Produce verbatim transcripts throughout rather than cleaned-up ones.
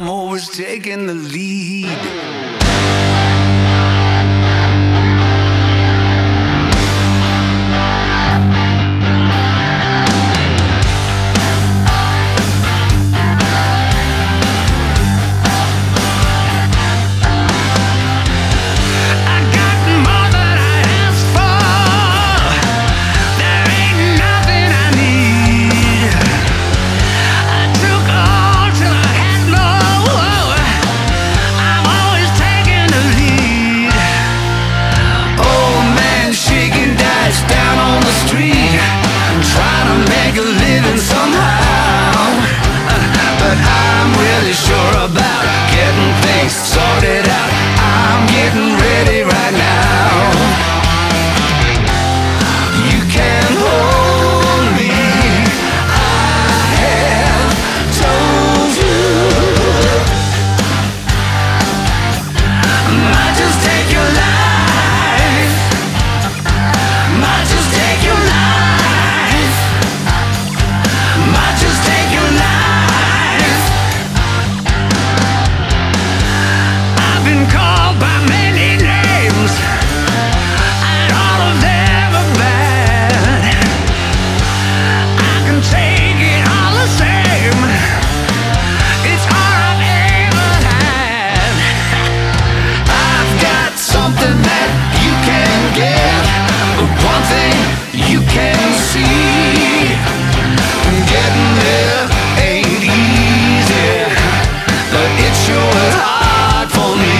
I'm always taking the lead. Sure about getting things sorted out. I'm getting ready right now. You can hold me. I have told you. Might just take your life. Might just take your life. Might just take your life. Called by many names, and all of them are bad. I can take it all the same. It's all I've ever had. I've got something that you can get, but one thing you can see: getting there ain't easy, but it sure is hard for me.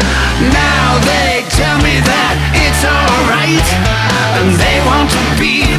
Tell me that it's alright, and they want to be